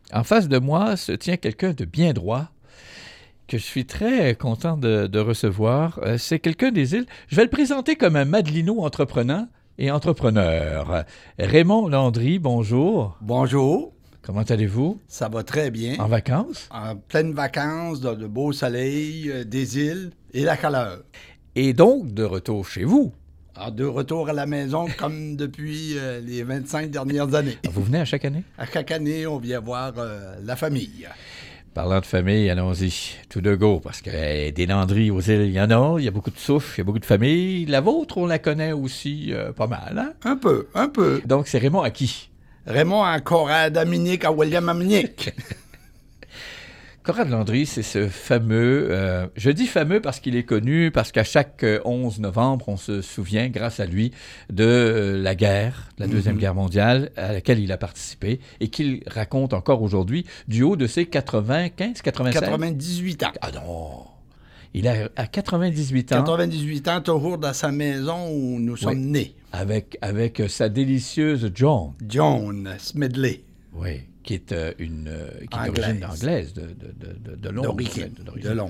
En face de moi se tient quelqu'un de bien droit que je suis très content de recevoir. C'est quelqu'un des îles. Je vais le présenter comme un Madelino entreprenant et entrepreneur. Raymond Landry, bonjour. Bonjour, Comment allez-vous? ça va très bien. En vacances? En pleine vacances, dans de beau soleil, des îles et la chaleur. Et donc, de retour chez vous. De retour à la maison comme depuis les 25 dernières années. Vous venez à chaque année? À chaque année, on vient voir la famille. Parlant de famille, allons-y, tout de go, parce que des Landry aux îles, il y en a, il y a beaucoup de souffle, il y a beaucoup de familles. La vôtre, on la connaît aussi pas mal, hein? Un peu, un peu. Donc, c'est Raymond à qui? Raymond encore à Dominique, à William Aminique. Conrad Landry, c'est ce fameux, je dis fameux parce qu'il est connu, parce qu'à chaque 11 novembre, on se souvient, grâce à lui, de la guerre, la Deuxième Guerre mondiale, à laquelle il a participé, et qu'il raconte encore aujourd'hui, du haut de ses 95, 96? 98 ans. Ah non! Il a à 98 ans, 98 ans, toujours dans sa maison où nous sommes nés. avec sa délicieuse Joan, John Smedley. oui, qui est une qui est Anglaise. d'origine anglaise, de Londres. D'origine. d'origine. De Londres.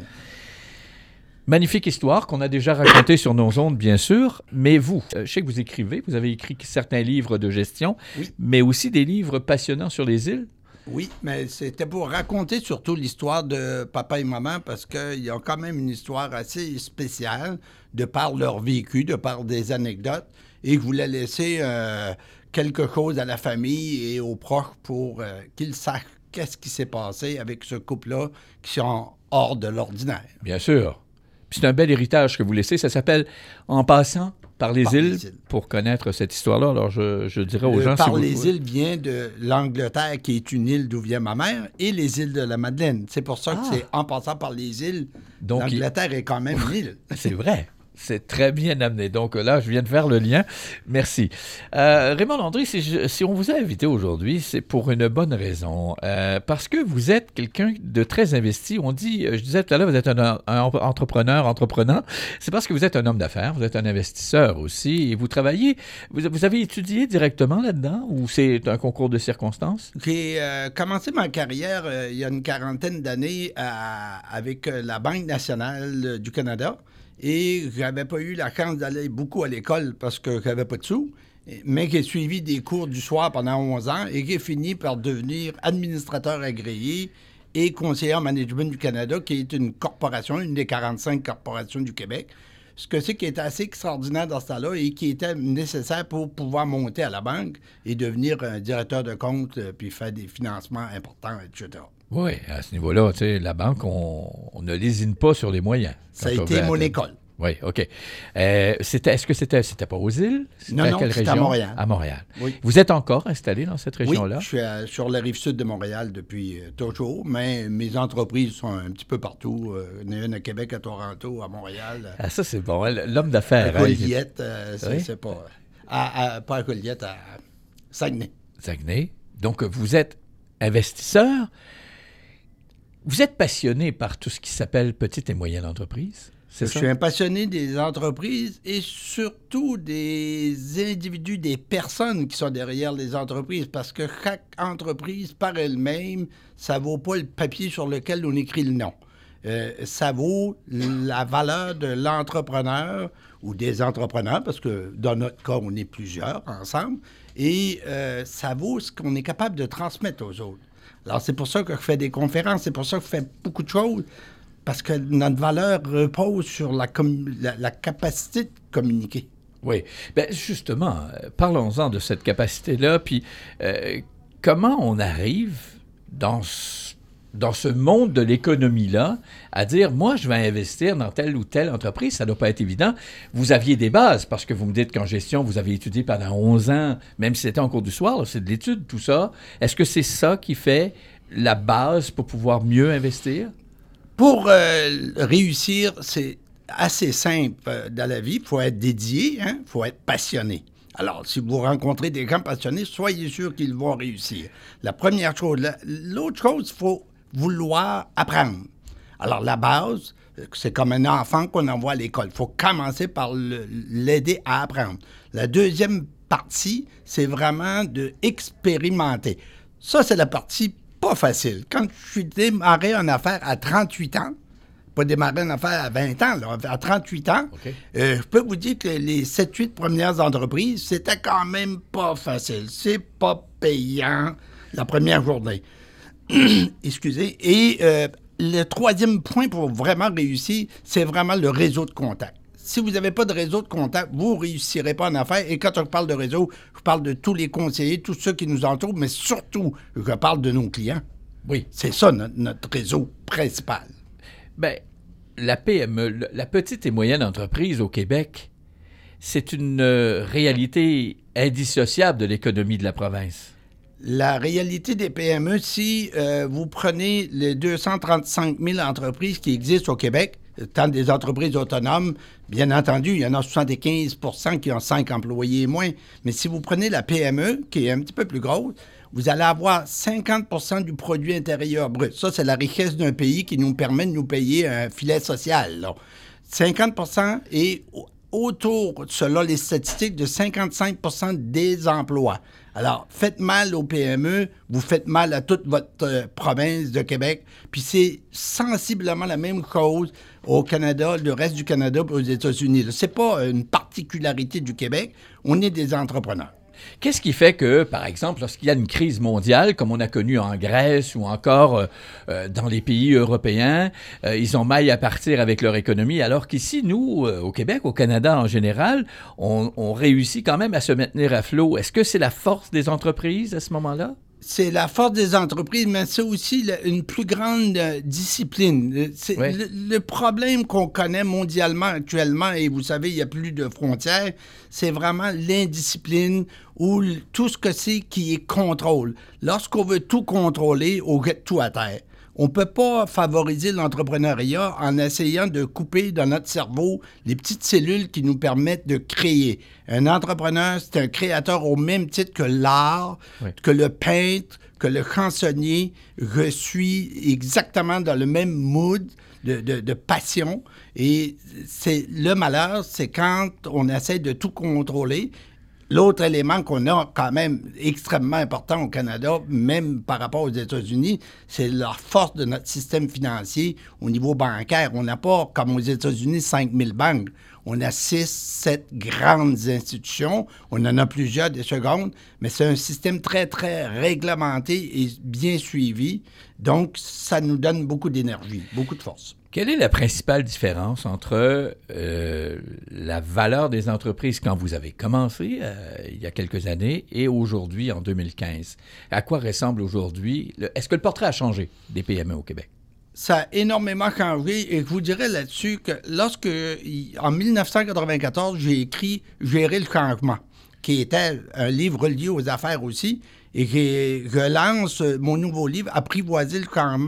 Magnifique histoire qu'on a déjà racontée sur nos ondes, bien sûr. Mais vous, je sais que vous écrivez, vous avez écrit certains livres de gestion, Oui. mais aussi des livres passionnants sur les îles. Oui, mais c'était pour raconter surtout l'histoire de papa et maman parce qu'ils ont quand même une histoire assez spéciale de par leur vécu, de par des anecdotes, et je voulais laisser quelque chose à la famille et aux proches pour qu'ils sachent qu'est-ce qui s'est passé avec ce couple-là qui sont hors de l'ordinaire. Bien sûr. Puis c'est un bel héritage que vous laissez. Ça s'appelle En passant par les Par îles, les îles. pour connaître cette histoire-là. Alors, je dirais aux gens... Par si vous- les îles vient de l'Angleterre, qui est une île d'où vient ma mère, et les îles de la Madeleine. C'est pour ça que c'est en passant par les îles. Donc, L'Angleterre est quand même une île. C'est vrai. C'est très bien amené. Donc là, je viens de faire le lien. Merci. Raymond Landry, si on vous a invité aujourd'hui, c'est pour une bonne raison. Parce que vous êtes quelqu'un de très investi. On dit, je disais tout à l'heure, vous êtes un entreprenant. C'est parce que vous êtes un homme d'affaires, vous êtes un investisseur aussi, et vous travaillez. Vous avez étudié directement là-dedans ou c'est un concours de circonstances? J'ai commencé ma carrière il y a une quarantaine d'années avec la Banque nationale du Canada et j'avais pas eu la chance d'aller beaucoup à l'école parce que j'avais pas de sous, mais j'ai suivi des cours du soir pendant 11 ans et j'ai fini par devenir administrateur agréé et conseiller en management du Canada, qui est une corporation, une des 45 corporations du Québec. Ce que c'est qui était assez extraordinaire dans ce temps-là et qui était nécessaire pour pouvoir monter à la banque et devenir un directeur de compte puis faire des financements importants, etc. Oui, à ce niveau-là, tu sais, la banque, on ne lésine pas sur les moyens. Ça a Quand on été veut mon atteindre. école. Oui, OK. Est-ce que c'était pas aux îles? Non, à non, quelle c'était à région? Montréal. À Montréal. Oui. Vous êtes encore installé dans cette Oui, région-là? je suis sur la rive sud de Montréal depuis toujours, mais mes entreprises sont un petit peu partout. Il y en a une à Québec, à Toronto, à Montréal, Ah, ça, c'est bon. L'homme à d'affaires. hein, Goliette, Oui. c'est pas... pas à Goliette, à Saguenay. Saguenay. Donc, vous êtes investisseur. Vous êtes passionné par tout ce qui s'appelle petite et moyenne entreprise. C'est Je ça? suis un passionné des entreprises et surtout des individus, des personnes qui sont derrière les entreprises, parce que chaque entreprise, par elle-même, ça vaut pas le papier sur lequel on écrit le nom. Ça vaut la valeur de l'entrepreneur ou des entrepreneurs, parce que dans notre cas, on est plusieurs ensemble, et ça vaut ce qu'on est capable de transmettre aux autres. Alors, c'est pour ça que je fais des conférences, c'est pour ça que je fais beaucoup de choses, parce que notre valeur repose sur la capacité de communiquer. Oui. Bien, justement, parlons-en de cette capacité-là. Puis, comment on arrive dans ce monde de l'économie-là à dire, moi, je vais investir dans telle ou telle entreprise? Ça ne doit pas être évident. Vous aviez des bases, parce que vous me dites qu'en gestion, vous avez étudié pendant 11 ans, même si c'était en cours du soir, là, c'est de l'étude, tout ça. Est-ce que c'est ça qui fait la base pour pouvoir mieux investir? Pour réussir, c'est assez simple dans la vie. Il faut être dédié, il faut être passionné. Alors, si vous rencontrez des gens passionnés, soyez sûr qu'ils vont réussir. La première chose. L'autre chose, il faut vouloir apprendre. Alors, la base, c'est comme un enfant qu'on envoie à l'école. Il faut commencer par l'aider à apprendre. La deuxième partie, c'est vraiment d'expérimenter. Ça, c'est la partie pas facile. Quand je suis démarré en affaires à 38 ans, pas démarré en affaires à 20 ans, là, à 38 ans, je peux vous dire que les 7-8 premières entreprises, c'était quand même pas facile. C'est pas payant la première journée. Excusez. Et le troisième point pour vraiment réussir, c'est vraiment le réseau de contacts. Si vous n'avez pas de réseau de contacts, vous ne réussirez pas en affaires. Et quand je parle de réseau, je parle de tous les conseillers, tous ceux qui nous entourent, mais surtout, je parle de nos clients. Oui. C'est ça notre réseau principal. Bien, la PME, la petite et moyenne entreprise au Québec, c'est une réalité indissociable de l'économie de la province. La réalité des PME, si vous prenez les 235 000 entreprises qui existent au Québec, tant des entreprises autonomes, bien entendu, il y en a 75 % qui ont 5 employés et moins. Mais si vous prenez la PME, qui est un petit peu plus grosse, vous allez avoir 50 % du produit intérieur brut. Ça, c'est la richesse d'un pays qui nous permet de nous payer un filet social, là. 50 % et autour, selon les statistiques, de 55 % des emplois. Alors, faites mal aux PME, vous faites mal à toute votre province de Québec, puis c'est sensiblement la même chose au Canada, le reste du Canada et aux États-Unis. Ce n'est pas une particularité du Québec, on est des entrepreneurs. Qu'est-ce qui fait que, par exemple, lorsqu'il y a une crise mondiale, comme on a connu en Grèce ou encore dans les pays européens, ils ont maille à partir avec leur économie, alors qu'ici, nous, au Québec, au Canada en général, on réussit quand même à se maintenir à flot. Est-ce que c'est la force des entreprises à ce moment-là? C'est la force des entreprises, mais c'est aussi une plus grande discipline. C'est ouais. le problème qu'on connaît mondialement actuellement, et vous savez, il n'y a plus de frontières, c'est vraiment l'indiscipline ou tout ce que c'est qui est contrôle. Lorsqu'on veut tout contrôler, on jette tout à terre. On ne peut pas favoriser l'entrepreneuriat en essayant de couper dans notre cerveau les petites cellules qui nous permettent de créer. Un entrepreneur, c'est un créateur au même titre que l'art, oui. que le peintre, que le chansonnier. Je suis exactement dans le même mood de passion. Et c'est le malheur, c'est quand on essaie de tout contrôler. L'autre élément qu'on a quand même extrêmement important au Canada, même par rapport aux États-Unis, c'est la force de notre système financier au niveau bancaire. On n'a pas, comme aux États-Unis, 5000 banques. On a 6, 7 grandes institutions. On en a plusieurs des secondes, mais c'est un système très, très réglementé et bien suivi. Donc, ça nous donne beaucoup d'énergie, beaucoup de force. Quelle est la principale différence entre la valeur des entreprises quand vous avez commencé il y a quelques années et aujourd'hui, en 2015? À quoi ressemble aujourd'hui? Est-ce que le portrait a changé des PME au Québec? Ça a énormément changé et je vous dirais là-dessus que lorsque, en 1994, j'ai écrit « Gérer le changement », qui était un livre relié aux affaires aussi, et je lance mon nouveau livre « Apprivoiser le changement »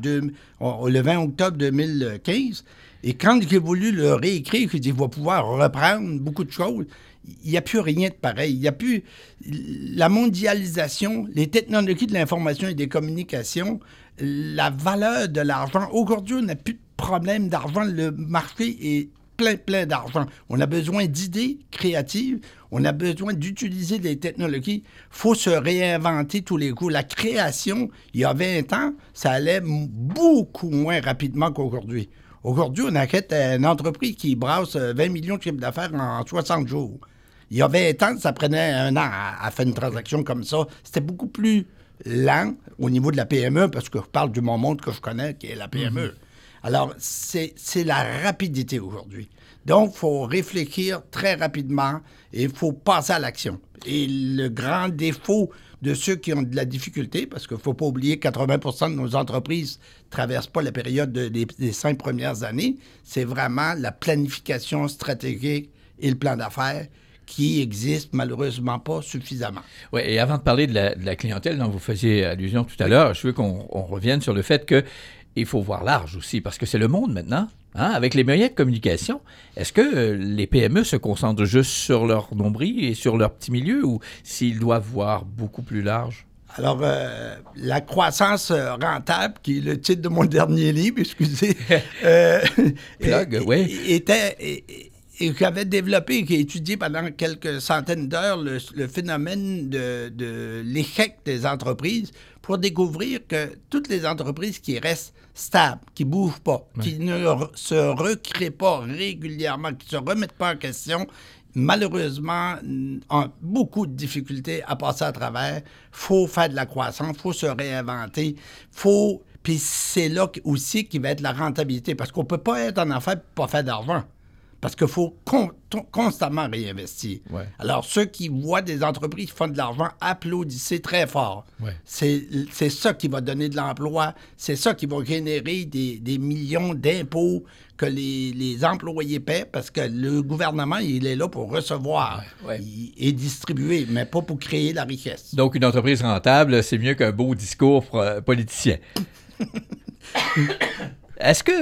le 20 octobre 2015. Et quand j'ai voulu le réécrire, j'ai dit « Je vais pouvoir reprendre beaucoup de choses », il n'y a plus rien de pareil. Il n'y a plus la mondialisation, les technologies de l'information et des communications, la valeur de l'argent. Aujourd'hui, on n'a plus de problème d'argent. Le marché est plein d'argent. On a besoin d'idées créatives. On a besoin d'utiliser des technologies. Il faut se réinventer tous les coups. La création, il y a 20 ans, ça allait beaucoup moins rapidement qu'aujourd'hui. Aujourd'hui, on achète une entreprise qui brasse 20 millions de chiffres d'affaires en 60 jours. Il y a 20 ans, ça prenait un an à faire une transaction comme ça. C'était beaucoup plus lent au niveau de la PME, parce que je parle du monde que je connais, qui est la PME. Alors, c'est la rapidité aujourd'hui. Donc, il faut réfléchir très rapidement et il faut passer à l'action. Et le grand défaut de ceux qui ont de la difficulté, parce qu'il ne faut pas oublier que 80 % de nos entreprises ne traversent pas la période des 5 premières années, c'est vraiment la planification stratégique et le plan d'affaires qui existe malheureusement pas suffisamment. Oui, et avant de parler de la clientèle dont vous faisiez allusion tout à l'heure, je veux qu'on revienne sur le fait qu'il faut voir large aussi, parce que c'est le monde maintenant. Hein? Avec les moyens de communication, est-ce que les PME se concentrent juste sur leur nombril et sur leur petit milieu, ou s'ils doivent voir beaucoup plus large? Alors, la croissance rentable, qui est le titre de mon dernier livre, excusez, Plug, oui. et j'avais développé et étudié pendant quelques centaines d'heures le phénomène de l'échec des entreprises pour découvrir que toutes les entreprises qui restent stables, qui ne bougent pas, qui ne se recréent pas régulièrement, qui ne se remettent pas en question, malheureusement, ont beaucoup de difficultés à passer à travers. Il faut faire de la croissance, il faut se réinventer, Puis c'est là aussi qui va être la rentabilité, parce qu'on ne peut pas être en affaires et pas faire d'argent. Parce qu'il faut constamment réinvestir. Ouais. Alors, ceux qui voient des entreprises qui font de l'argent, applaudissez très fort. Ouais. C'est ça qui va donner de l'emploi. C'est ça qui va générer des millions d'impôts que les employés paient, parce que le gouvernement, il est là pour recevoir et distribuer, mais pas pour créer la richesse. Donc, une entreprise rentable, c'est mieux qu'un beau discours politicien. Est-ce que...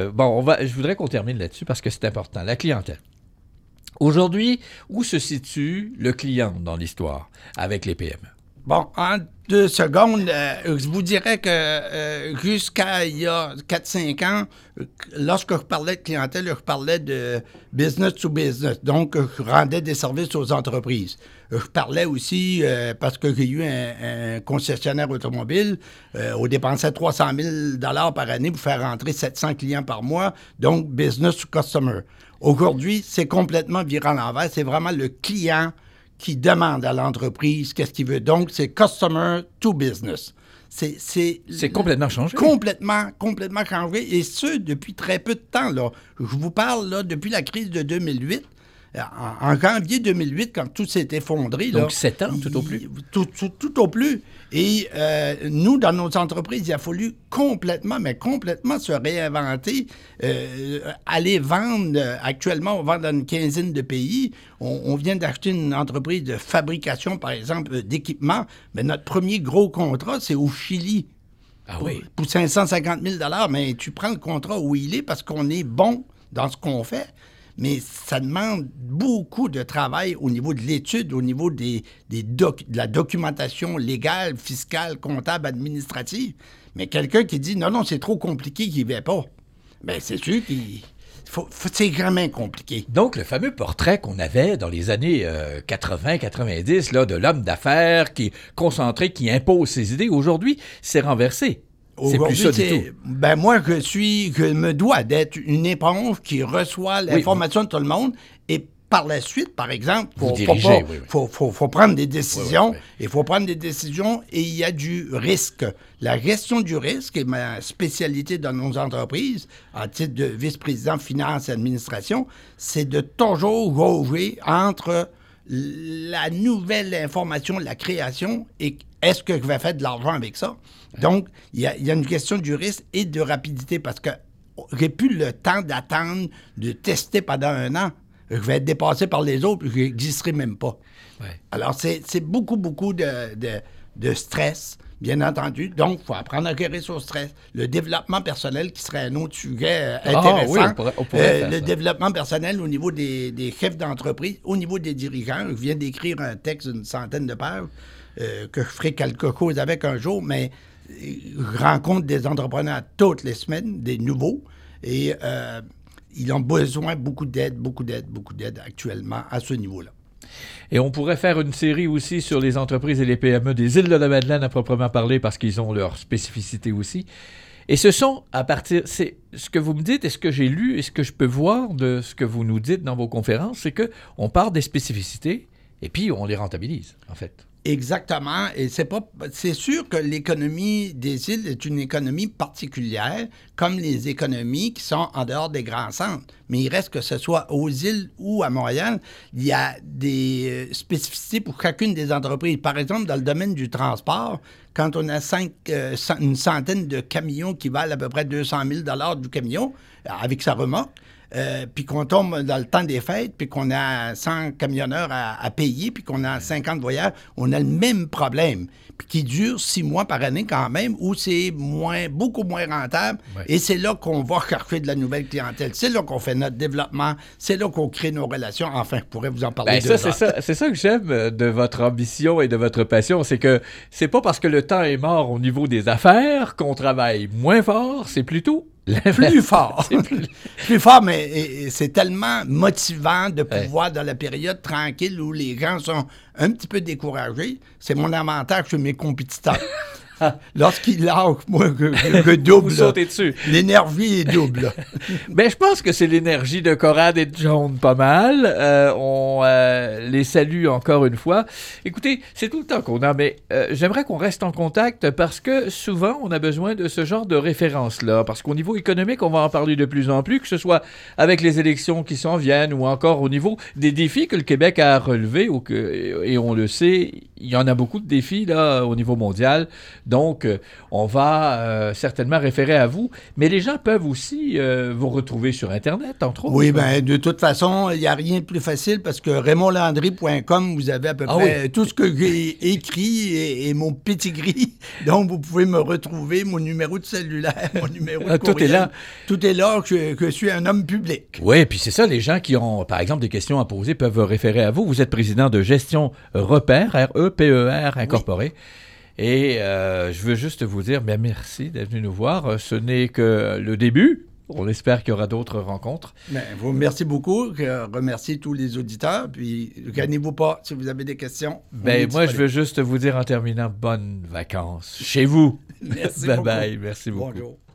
je voudrais qu'on termine là-dessus parce que c'est important. La clientèle. Aujourd'hui, où se situe le client dans l'histoire avec les PME? Bon, en 2 secondes, je vous dirais que jusqu'à il y a 4-5 ans, lorsque je parlais de clientèle, je parlais de business to business. Donc, je rendais des services aux entreprises. Je parlais aussi, parce que j'ai eu un concessionnaire automobile, on dépensait 300 000 $ par année pour faire rentrer 700 clients par mois, donc business to customer. Aujourd'hui, c'est complètement viré à l'envers. C'est vraiment le client qui demande à l'entreprise qu'est-ce qu'il veut. Donc, c'est customer to business. C'est complètement changé. Complètement changé. Et ce, depuis très peu de temps. Là. Je vous parle là, depuis la crise de 2008. En janvier 2008, quand tout s'est effondré... Donc, 7 ans, tout au plus. Tout au plus. Et nous, dans nos entreprises, il a fallu complètement se réinventer, aller vendre. Actuellement, on vend dans une quinzaine de pays. On vient d'acheter une entreprise de fabrication, par exemple, d'équipements. Mais notre premier gros contrat, c'est au Chili. Ah oui? Pour 550 000 $. Mais tu prends le contrat où il est parce qu'on est bon dans ce qu'on fait. Mais ça demande beaucoup de travail au niveau de l'étude, au niveau de la documentation légale, fiscale, comptable, administrative. Mais quelqu'un qui dit « Non, c'est trop compliqué, qu'il n'y va pas », bien, c'est sûr c'est vraiment compliqué. Donc, le fameux portrait qu'on avait dans les années 80-90, là, de l'homme d'affaires qui est concentré, qui impose ses idées, aujourd'hui, c'est renversé. C'est plus ça du tout. Ben moi, je me dois d'être une éponge qui reçoit l'information de tout le monde et par la suite, par exemple, faut prendre des décisions. Il faut prendre des décisions et il y a du risque. La gestion du risque est ma spécialité dans nos entreprises, en titre de vice-président finance et administration, c'est de toujours jauger entre la nouvelle information, la création et est-ce que je vais faire de l'argent avec ça? Donc, il y a une question du risque et de rapidité parce que j'ai plus le temps d'attendre, de tester pendant 1 an. Je vais être dépassé par les autres et je n'existerai même pas. Ouais. Alors, c'est beaucoup de stress, bien entendu. Donc, il faut apprendre à gérer son stress. Le développement personnel, qui serait un autre sujet intéressant. Oui, on pourrait faire le ça. développement personnel au niveau des chefs d'entreprise, au niveau des dirigeants. Je viens d'écrire un texte d'une 100aine de pages que je ferai quelque chose avec un jour, mais je rencontre des entrepreneurs toutes les semaines, des nouveaux, et ils ont besoin beaucoup d'aide actuellement à ce niveau-là. Et on pourrait faire une série aussi sur les entreprises et les PME des îles de la Madeleine à proprement parler parce qu'ils ont leurs spécificités aussi. Et ce sont c'est ce que vous me dites et ce que j'ai lu et ce que je peux voir de ce que vous nous dites dans vos conférences, c'est qu'on part des spécificités et puis on les rentabilise, en fait. Exactement. Et c'est sûr que l'économie des îles est une économie particulière, comme les économies qui sont en dehors des grands centres. Mais il reste que ce soit aux îles ou à Montréal, il y a des spécificités pour chacune des entreprises. Par exemple, dans le domaine du transport, quand on a une centaine de camions qui valent à peu près 200 000 $ du camion, avec sa remorque, puis qu'on tombe dans le temps des fêtes, puis qu'on a 100 camionneurs à payer, puis qu'on a 50 voyages, on a le même problème, puis qui dure 6 mois par année quand même, où c'est beaucoup moins rentable, et c'est là qu'on va chercher de la nouvelle clientèle. C'est là qu'on fait notre développement, c'est là qu'on crée nos relations. Enfin, je pourrais vous en parler c'est ça que j'aime de votre ambition et de votre passion, c'est que c'est pas parce que le temps est mort au niveau des affaires qu'on travaille moins fort, c'est plutôt Plus fort. Plus fort, mais c'est tellement motivant de pouvoir, dans la période tranquille où les gens sont un petit peu découragés, c'est mon avantage sur mes compétiteurs. Lorsqu'ils lâchent, moi, je double. Vous sautez dessus. L'énergie est double. Ben, je pense que c'est l'énergie de Conrad et de John pas mal. On les salue encore une fois. Écoutez, c'est tout le temps qu'on a, mais j'aimerais qu'on reste en contact parce que souvent, on a besoin de ce genre de références-là. Parce qu'au niveau économique, on va en parler de plus en plus, que ce soit avec les élections qui s'en viennent ou encore au niveau des défis que le Québec a à relever. Et on le sait, il y en a beaucoup de défis là, au niveau mondial. Donc, on va certainement référer à vous. Mais les gens peuvent aussi vous retrouver sur Internet, entre autres. Oui, bien, de toute façon, il n'y a rien de plus facile parce que raymondlandry.com, vous avez à peu près tout ce que j'ai écrit et mon pedigree. Donc, vous pouvez me retrouver, mon numéro de cellulaire, mon numéro de courriel. Tout est là. Tout est là, que je suis un homme public. Oui, puis c'est ça, les gens qui ont, par exemple, des questions à poser peuvent référer à vous. Vous êtes président de Gestion Repère, REPER incorporé. Oui. Et je veux juste vous dire, bien merci d'être venu nous voir. Ce n'est que le début. On espère qu'il y aura d'autres rencontres. Bien, vous merci beaucoup. Je remercie tous les auditeurs. Puis, gênez-vous pas si vous avez des questions. Ben, moi, je veux juste vous dire en terminant, bonnes vacances chez vous. Merci bye beaucoup. bye. Merci beaucoup. Bonjour.